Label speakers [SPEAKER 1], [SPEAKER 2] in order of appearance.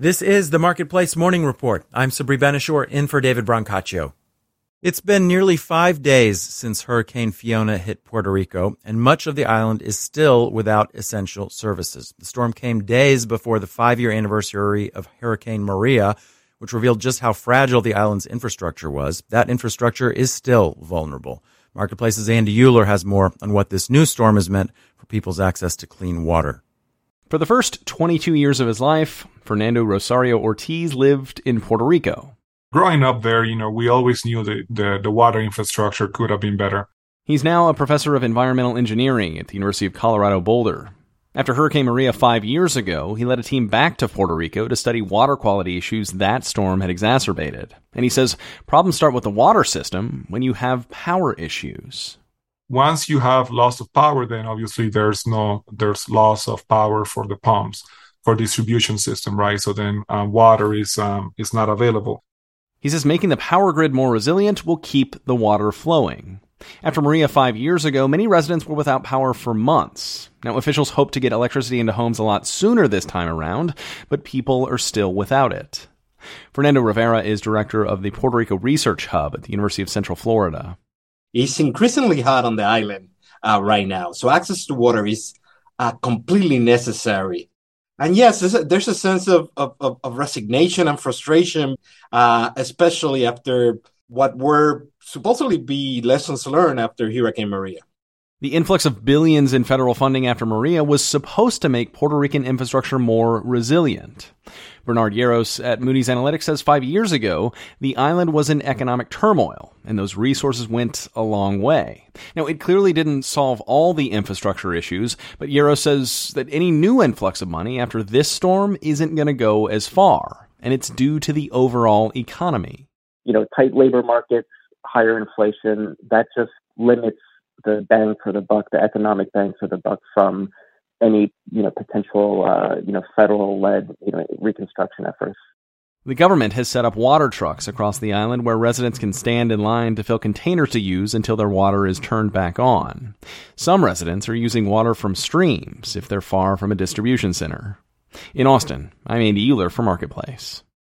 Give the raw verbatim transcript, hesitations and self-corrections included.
[SPEAKER 1] This is the Marketplace Morning Report. I'm Sabri Benishore, in for David Brancaccio. It's been nearly five days since Hurricane Fiona hit Puerto Rico, and much of the island is still without essential services. The storm came days before the five-year anniversary of Hurricane Maria, which revealed just how fragile the island's infrastructure was. That infrastructure is still vulnerable. Marketplace's Andy Euler has more on what this new storm has meant for people's access to clean water.
[SPEAKER 2] For the first twenty-two years of his life, Fernando Rosario Ortiz lived in Puerto Rico.
[SPEAKER 3] Growing up there, you know, we always knew that the, the water infrastructure could have been better.
[SPEAKER 2] He's now a professor of environmental engineering at the University of Colorado Boulder. After Hurricane Maria five years ago, he led a team back to Puerto Rico to study water quality issues that storm had exacerbated. And he says problems start with the water system when you have power issues.
[SPEAKER 3] Once you have loss of power, then obviously there's no there's loss of power for the pumps, for distribution system, right? So then uh, water is um, is not available.
[SPEAKER 2] He says making the power grid more resilient will keep the water flowing. After Maria five years ago, many residents were without power for months. Now, officials hope to get electricity into homes a lot sooner this time around, but people are still without it. Fernando Rivera is director of the Puerto Rico Research Hub at the University of Central Florida.
[SPEAKER 4] It's increasingly hot on the island uh, right now, so access to water is uh, completely necessary. And yes, there's a, there's a sense of, of, of resignation and frustration, uh, especially after what were supposedly be lessons learned after Hurricane Maria.
[SPEAKER 2] The influx of billions in federal funding after Maria was supposed to make Puerto Rican infrastructure more resilient. Bernard Yaros at Moody's Analytics says five years ago, the island was in economic turmoil, and those resources went a long way. Now, it clearly didn't solve all the infrastructure issues, but Yaros says that any new influx of money after this storm isn't going to go as far, and it's due to the overall economy.
[SPEAKER 5] You know, tight labor markets, higher inflation, that just limits the bang for the buck, the economic bang for the buck from any, you know, potential, uh, you know, federal-led, you know, reconstruction efforts.
[SPEAKER 2] The government has set up water trucks across the island where residents can stand in line to fill containers to use until their water is turned back on. Some residents are using water from streams if they're far from a distribution center. In Austin, I'm Andy Euler for Marketplace.